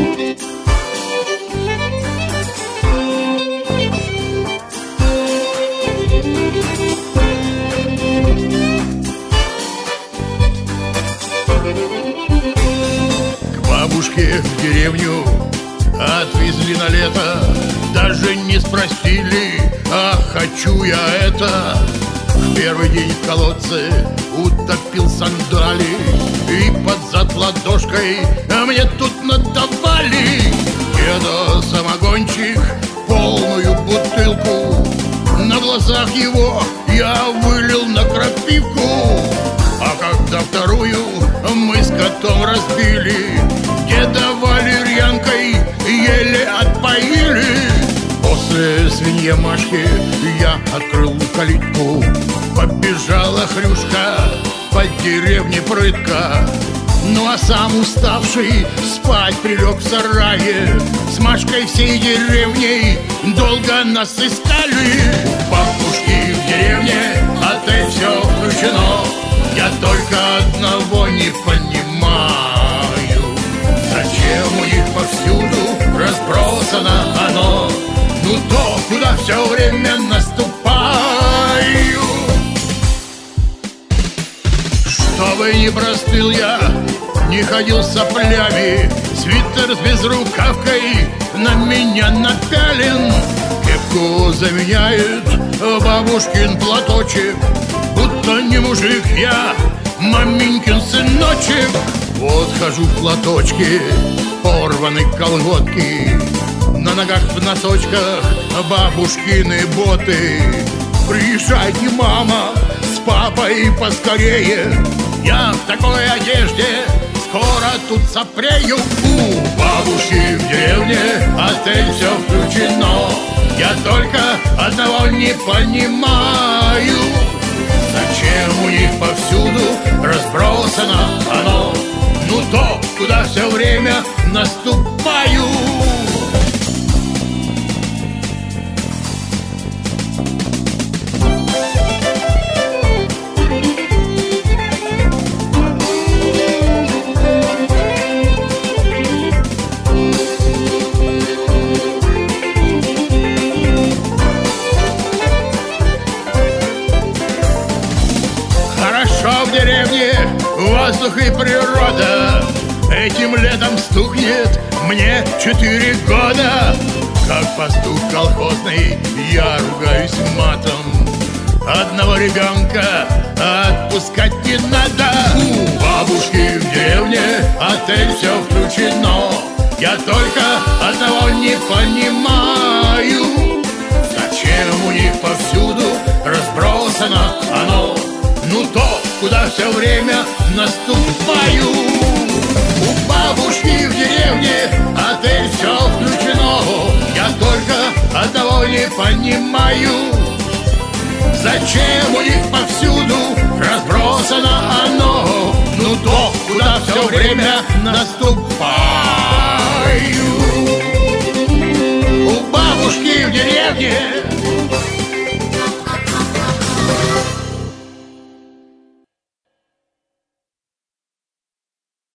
К бабушке в деревню отвезли на лето, даже не спросили, а хочу я это. В первый день в колодце утопил сандали, и под зад ладошкой мне тут надавали. Деда самогончик, полную бутылку, на глазах его я вылил на крапивку. А когда вторую мы с котом разбили, деда валерьянкой еле отпоили. После свинья Машки я открыл калитку, побежала Хрюшка по деревне прытко. Ну а сам уставший спать прилег в сарае. С Машкой всей деревней долго нас искали. У бабушки в деревне отель все включено. Я только одного не понимаю: зачем у них повсюду разбросано оно? Ну то, куда все время наступаю. Чтобы не простыл я, не ходил с соплями, свитер с безрукавкой на меня напялен. Кепку заменяет бабушкин платочек, будто не мужик я, маменькин сыночек. Вот хожу в платочке, порваны колготки, на ногах в носочках бабушкины боты. Приезжайте, мама, с папой поскорее, я в такой одежде скоро тут сопрею. У бабушки в деревне отель все включено. Я только одного не понимаю: зачем у них повсюду разбросано оно? Ну то, куда все время наступаю. В деревне воздух и природа. Этим летом стукнет мне 4 года. Как пастух колхозный я ругаюсь матом. Одного ребенка отпускать не надо. У бабушки в деревне отель все включено. Я только одного не понимаю: зачем у них повсюду разбросано оно? Ну то, куда все время наступаю. У бабушки в деревне отель все включено. Я только одного не понимаю: зачем у них повсюду разбросано оно? Ну то, куда все время наступаю.